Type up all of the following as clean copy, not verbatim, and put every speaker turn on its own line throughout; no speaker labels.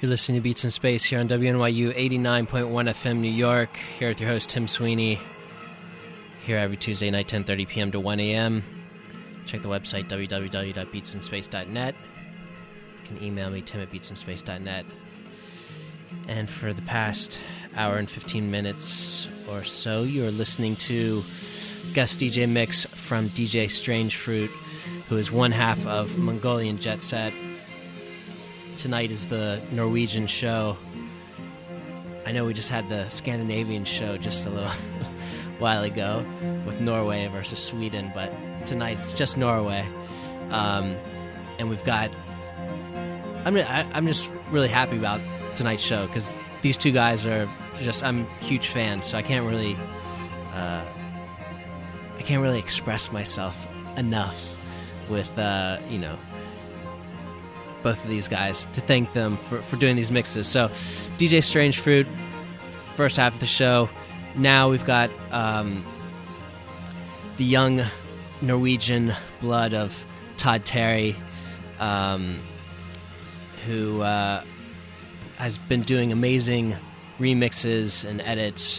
You're listening to Beats in Space here on WNYU 89.1 FM New York. Here with your host, Tim Sweeney. Here every Tuesday night, 10:30 p.m. to 1 a.m. Check the website, www.beatsinspace.net. You can email me, tim@beatsinspace.net. And for the past hour and 15 minutes or so, you're listening to guest DJ mix from DJ Strange Fruit, who is one half of Mongolian Jet Set. Tonight is the Norwegian show. I know we just had the Scandinavian show just a little while ago with Norway versus Sweden, but tonight it's just Norway. And we've got... I'm just really happy about tonight's show because these two guys are just... I'm huge fans, so I can't really express myself enough with, both of these guys to thank them for doing these mixes. So DJ Strange Fruit, first half of the show. Now we've got the young Norwegian blood of Todd Terry, who has been doing amazing remixes and edits,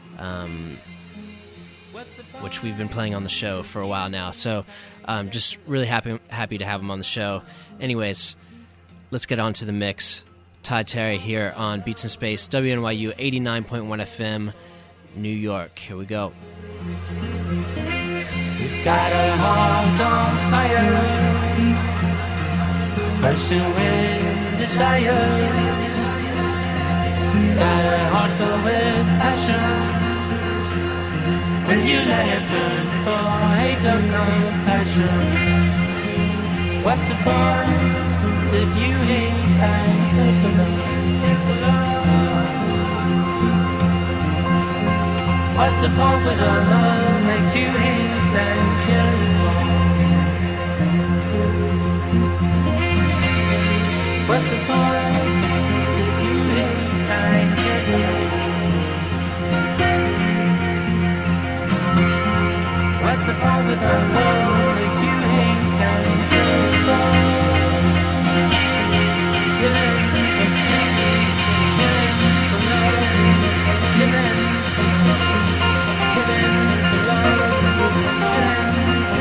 which we've been playing on the show for a while now. So just really happy to have him on the show. Anyways, let's get on to the mix. Todd Terry here on Beats in Space, WNYU 89.1 FM, New York. Here we go.
We've got a heart on fire, it's bursting with desire. We've got a heart filled with passion. Will you let it burn for hate or compassion? What's the point if you hate and care for love? What's the point with a love makes you hate and care for? What's the point if you hate and care for love? What's the point with a love makes you hate and care for? Killing for love.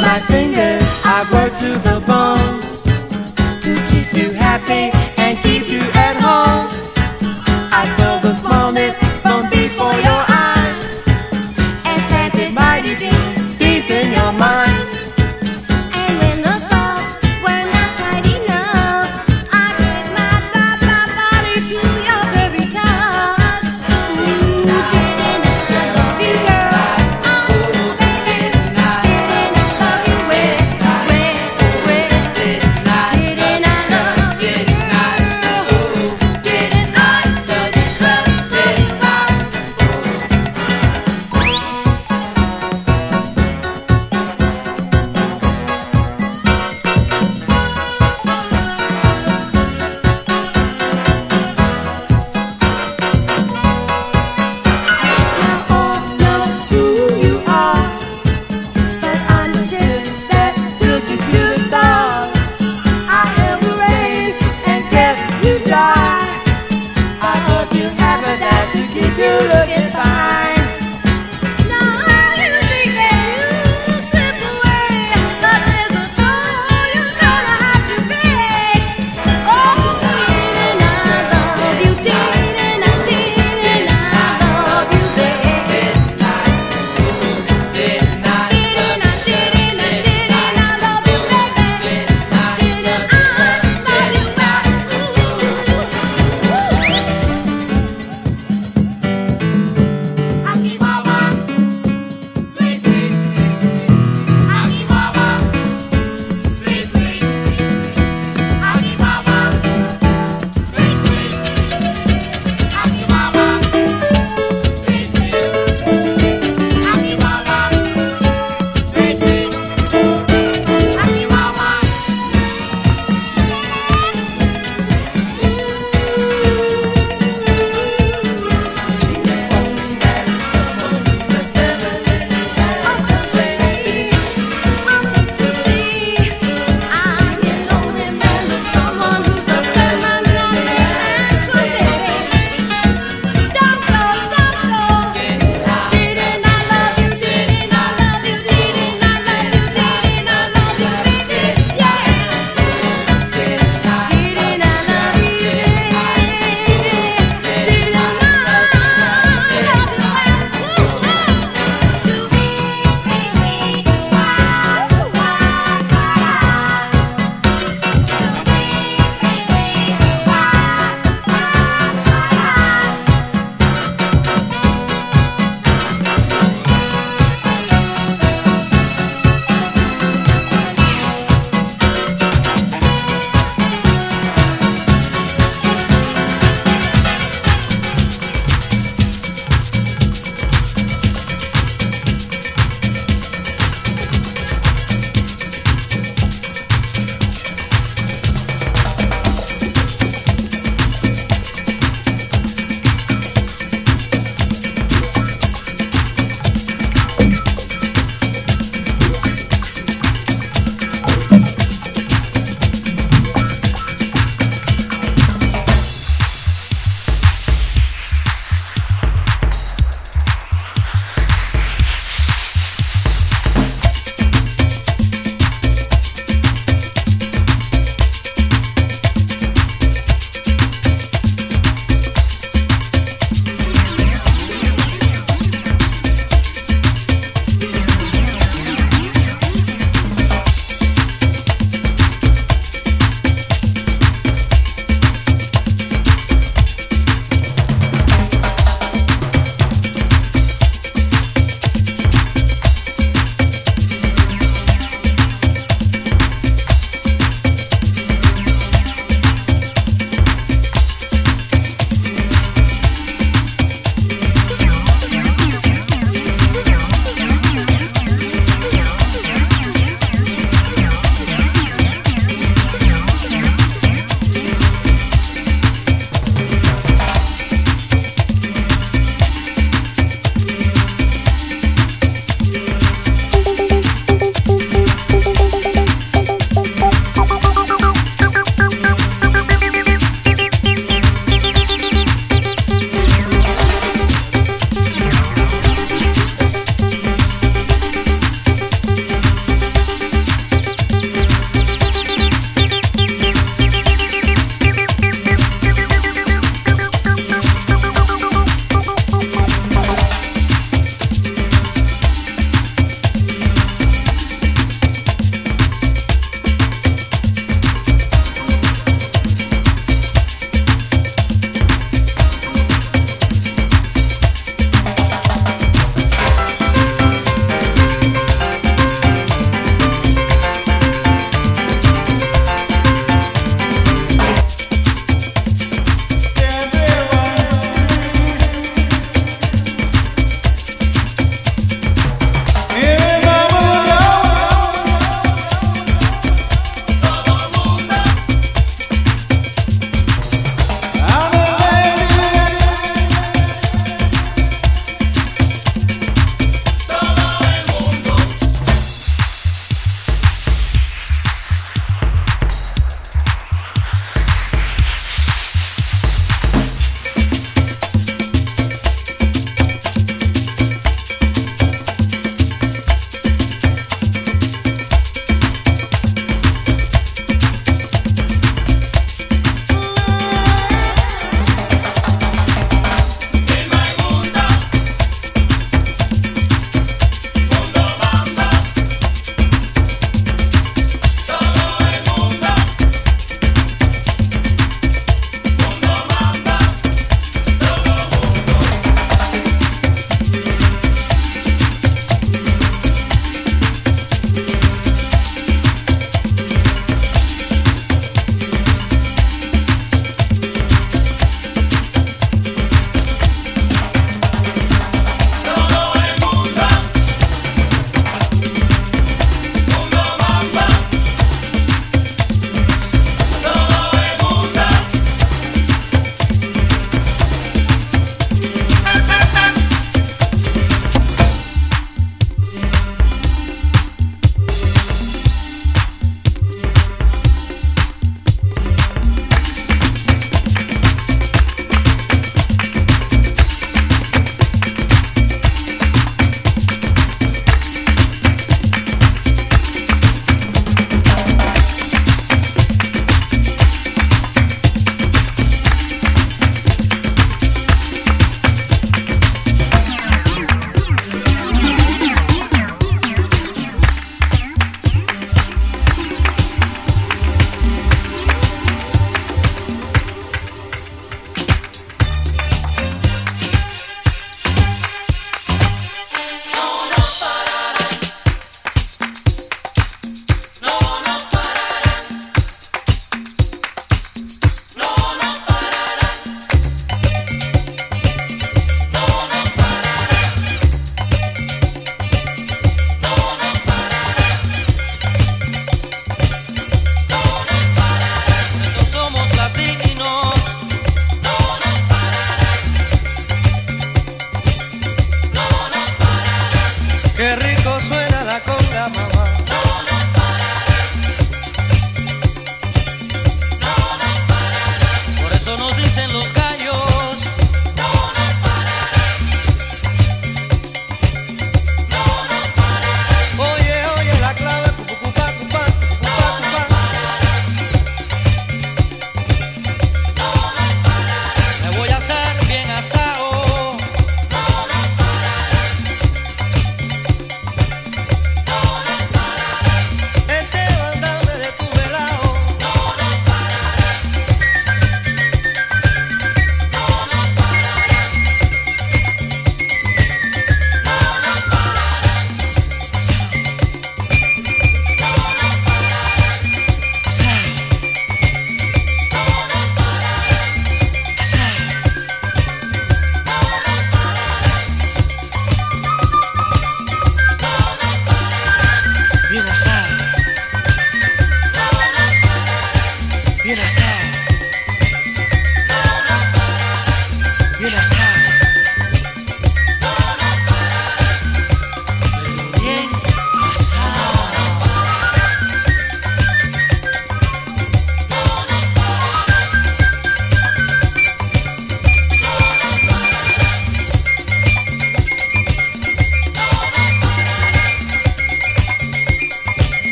my fingers, I work to the bone to keep you happy and keep you at home. I saw the smallness from before your eyes and planted mighty deep in your mind.
And when the thoughts were not tight enough, I gave my body to your very touch. Ooh, didn't I love you, girl? Oh, baby, didn't I love you? Where?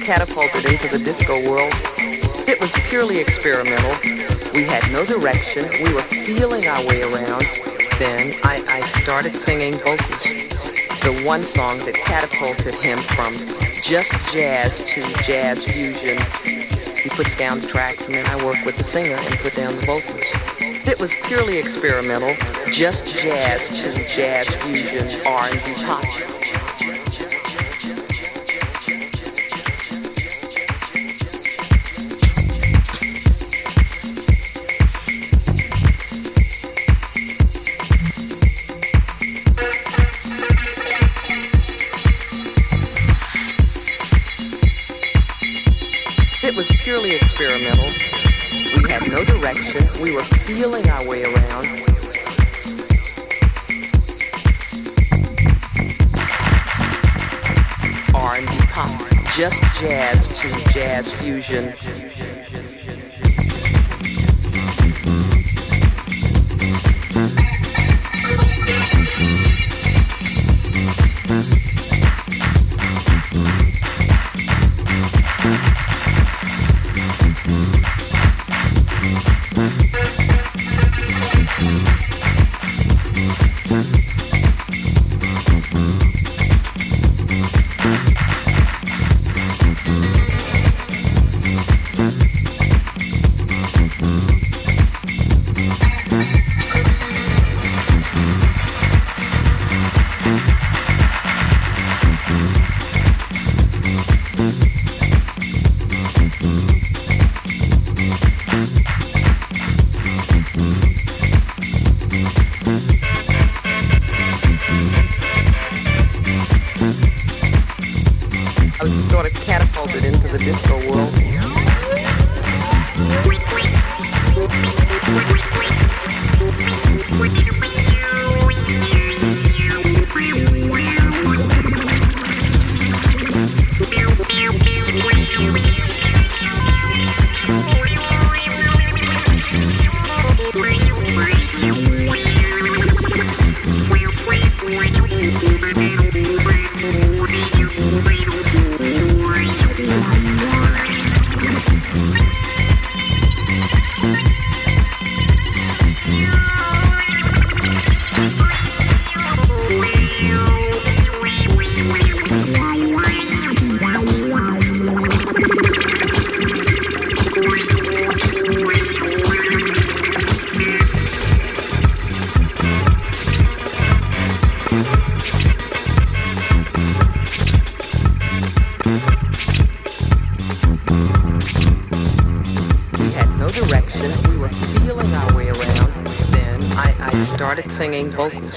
catapulted into the disco world, it was purely experimental. We had no direction. We were feeling our way around. Then I started singing vocals. The one song that catapulted him from just jazz to jazz fusion. He puts down the tracks and then I work with the singer and put down the vocals. It was purely experimental, just jazz to jazz fusion, R&B pop. It was purely experimental. We had no direction. We were feeling our way around. R&B pop, just jazz to jazz fusion. I was sort of catapulted into the disco world. We were feeling our way around. Then I started singing vocals.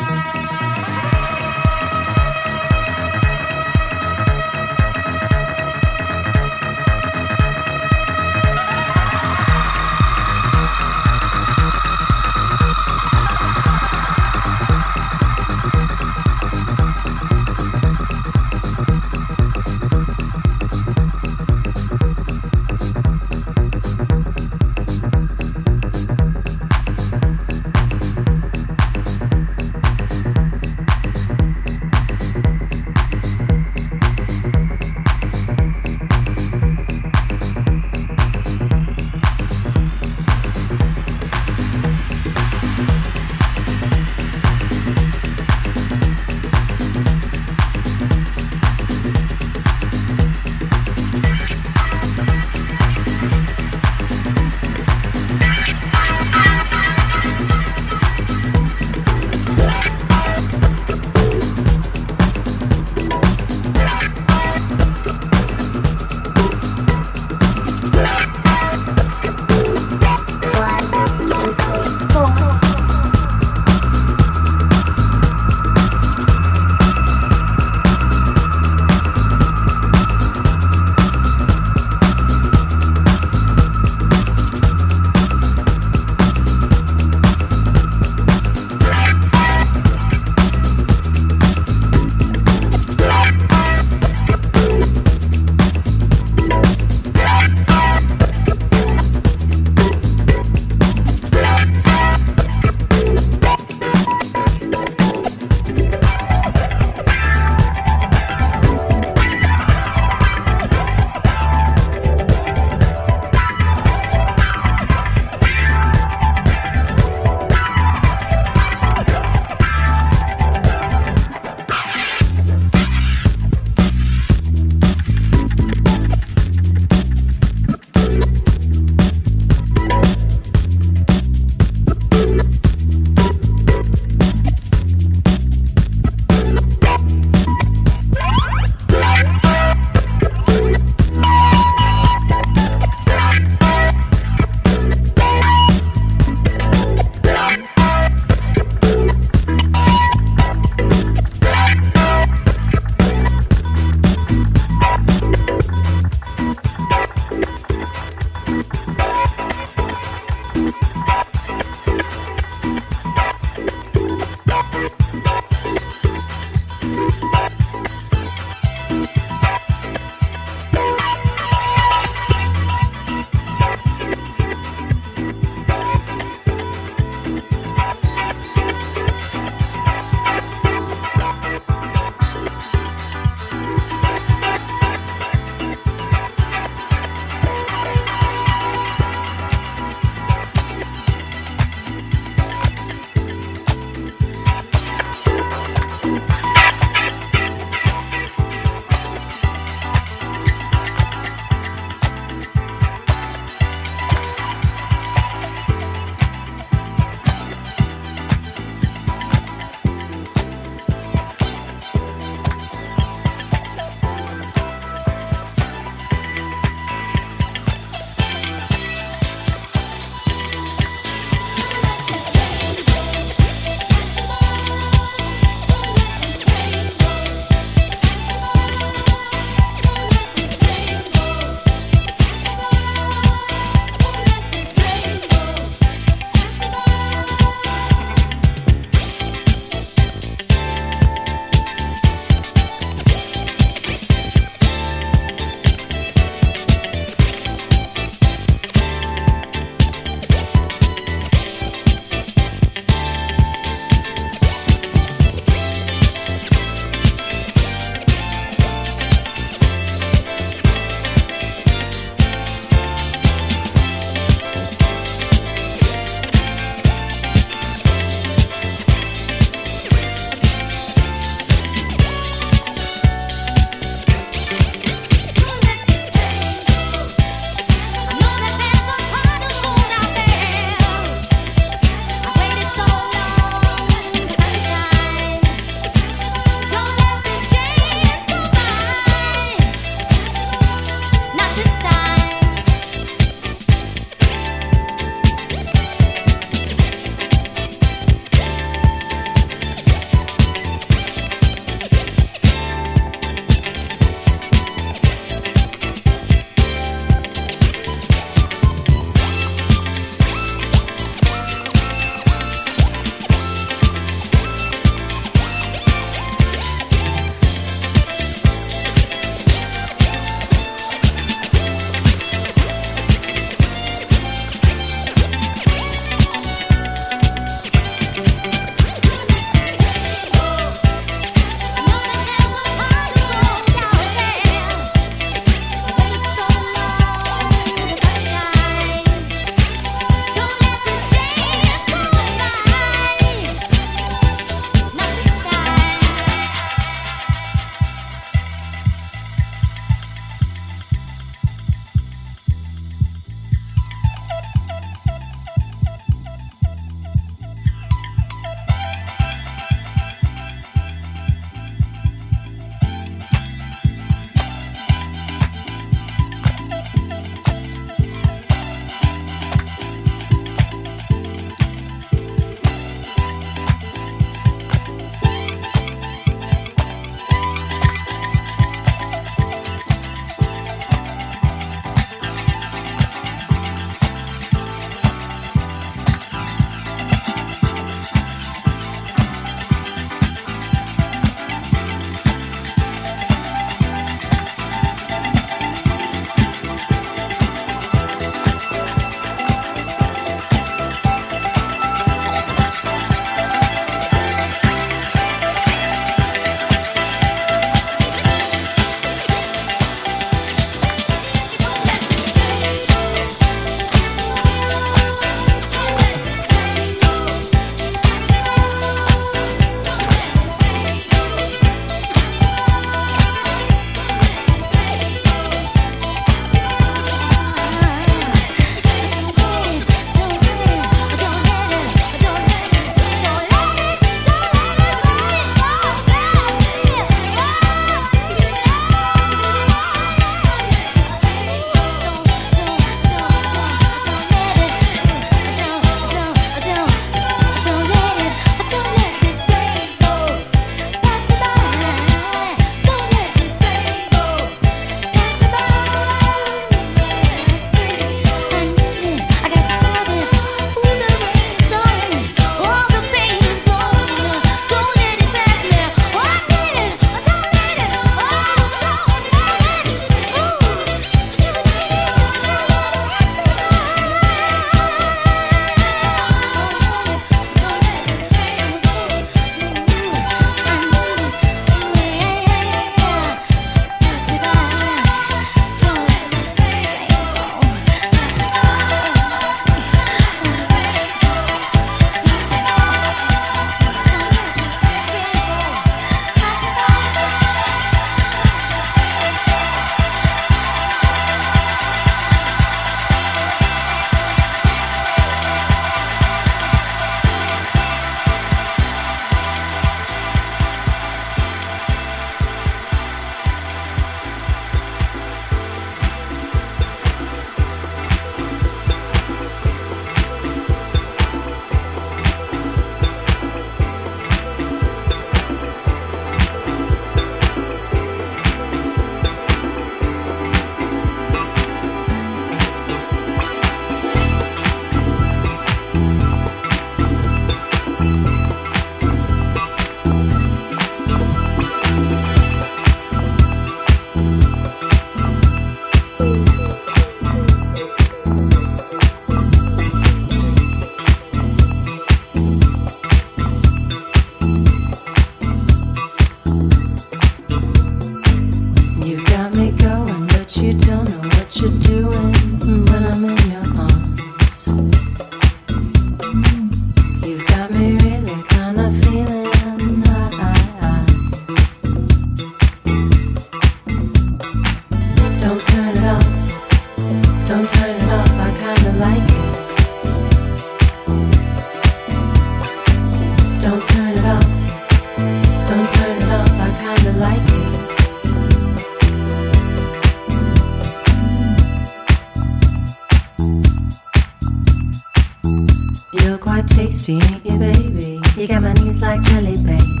You're quite tasty, ain't you, baby? You got my knees like jelly, babe.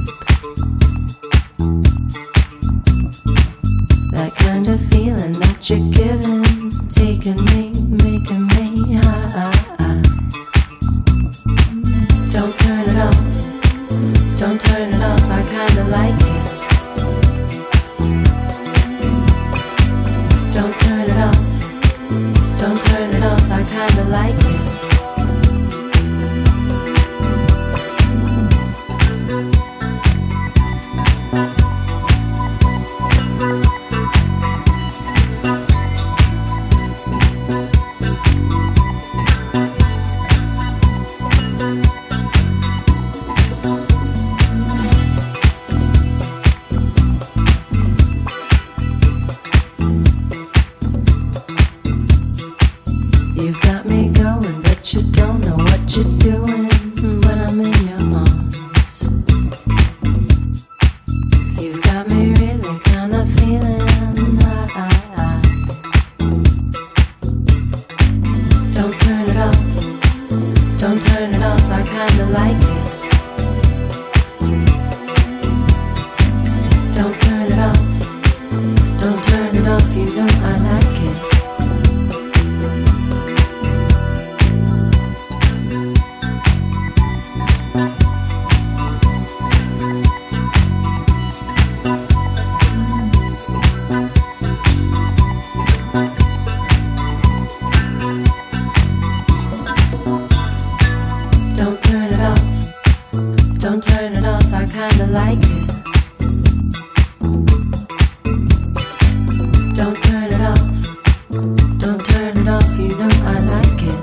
That kind of feeling that you're giving, taking me, making me high. Don't turn it off, don't turn it off, I kinda like it. Don't turn it off, don't turn it off, I kinda like it. You've got me going, but you don't know what you're doing when I'm in your arms. You've got me really kind of feeling high. Don't turn it off, don't turn it off, I kinda like it. Don't turn it off, don't turn it off, you know I like it. Don't turn it off, don't turn it off, I kinda like it. Don't turn it off, don't turn it off, you know I like it.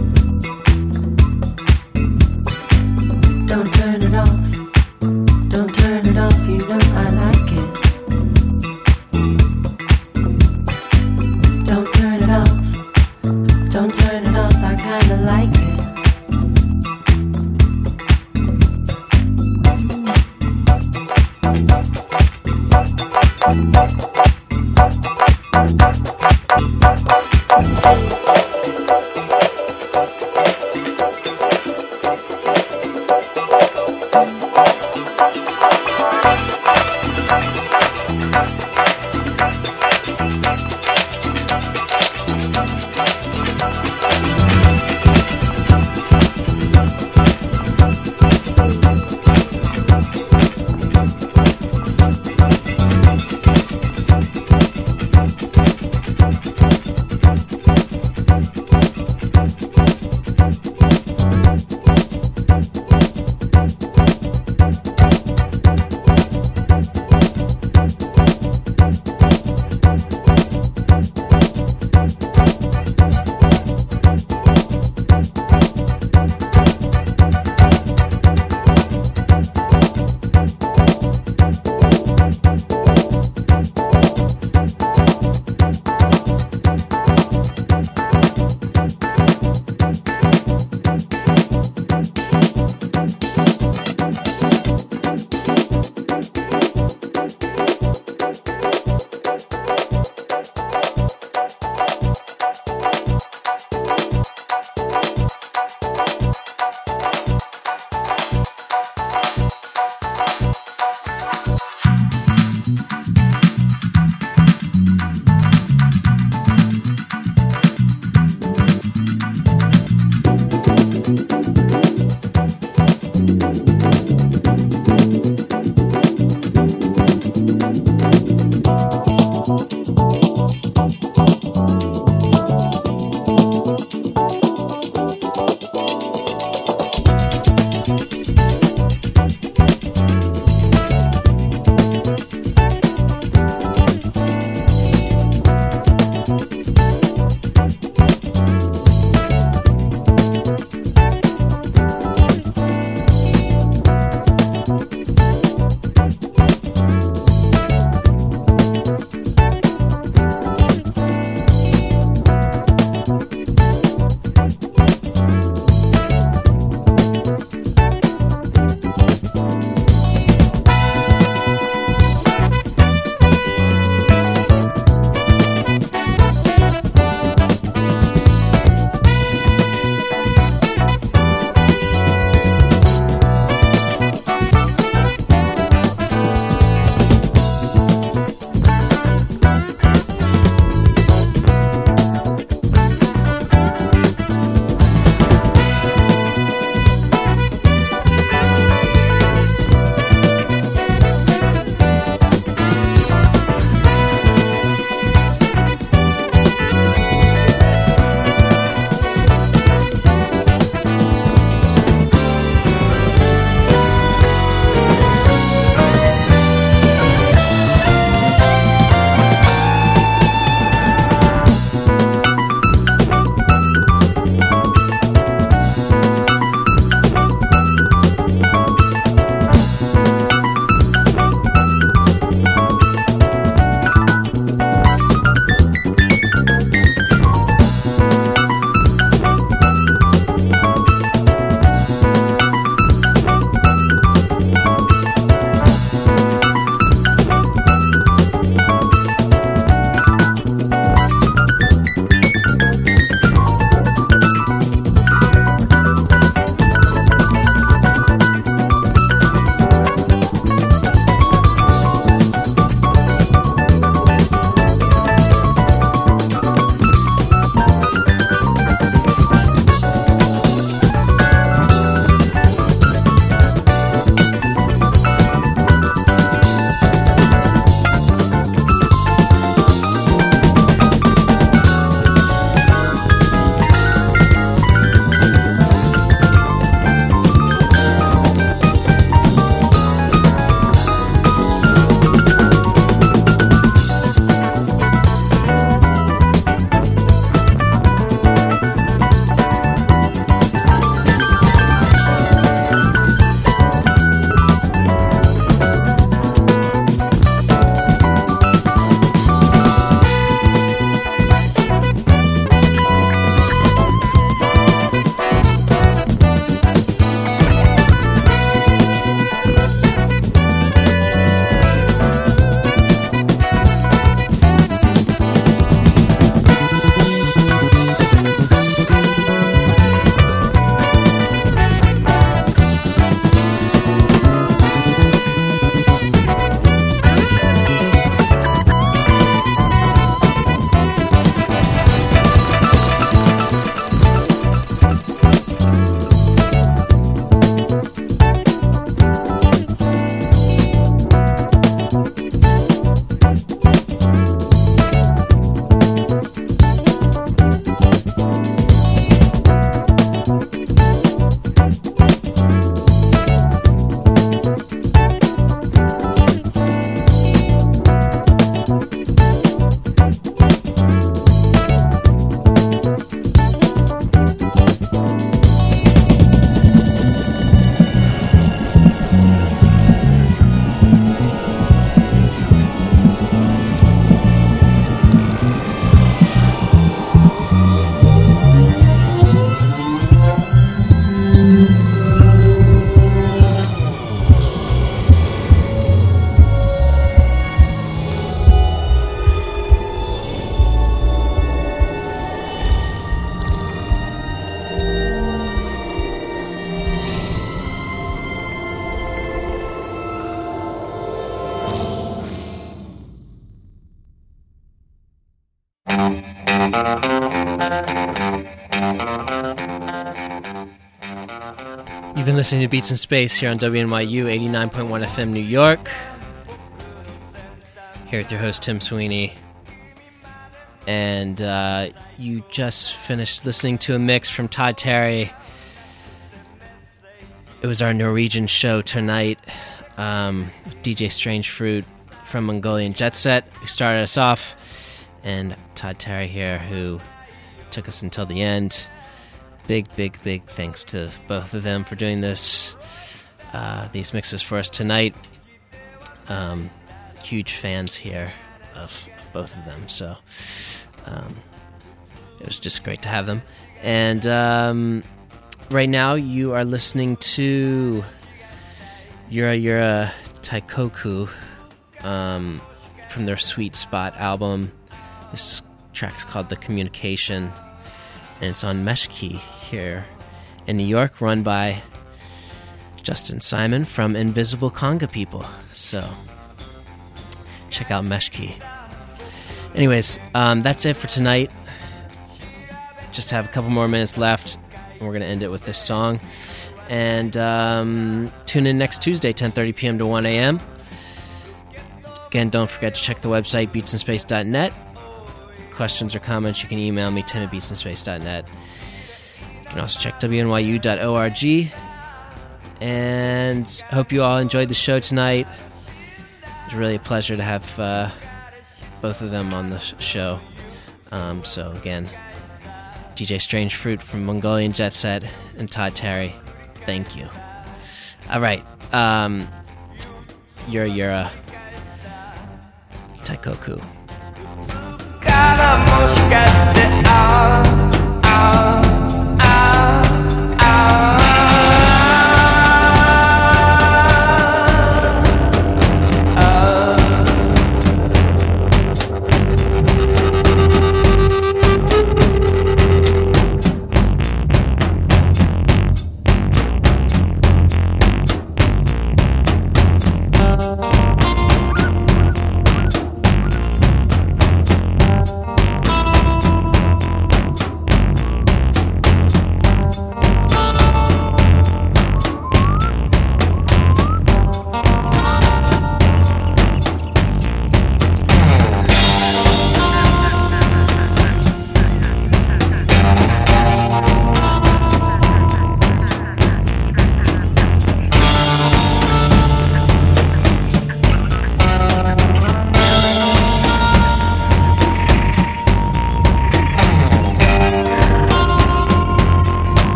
Don't turn it off, don't turn it off, you know I like it. Don't turn it off, don't turn it off, I kinda like it.
You've been listening to Beats in Space here on WNYU 89.1 FM New York. Here with your host, Tim Sweeney. And you just finished listening to a mix from Todd Terry. It was our Norwegian show tonight. DJ Strange Fruit from Mongolian Jet Set, who started us off. And Todd Terry here, who took us until the end. Big thanks to both of them for doing these mixes for us tonight. Huge fans here of both of them, so it was just great to have them. And right now you are listening to Yura Taikoku from their Sweet Spot album. This track's called The Communication, and it's on Meshkey here in New York, run by Justin Simon from Invisible Conga People. So check out Meshkey. Anyways, that's it for tonight. Just have a couple more minutes left, and we're going to end it with this song. And tune in next Tuesday, 10:30 p.m. to 1 a.m. Again, don't forget to check the website, beatsinspace.net. Questions or comments, you can email me, tim@beatsinspace.net. You can also check WNYU.org. And I hope you all enjoyed the show tonight. It was really a pleasure to have both of them on the show. So again, DJ Strange Fruit from Mongolian Jet Set and Todd Terry, thank you. All right, Yura Taikoku.
からもしかして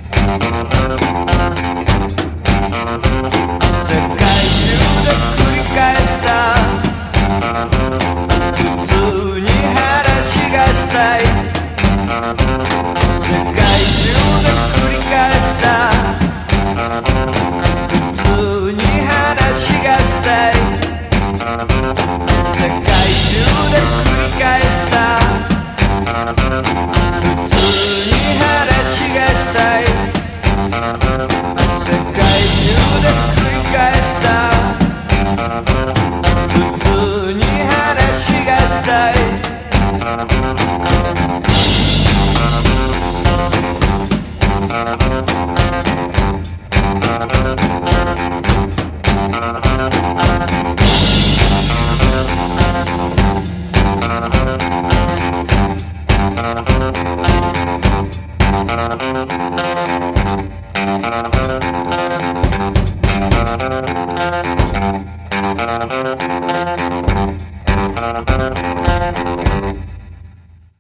世界中で繰り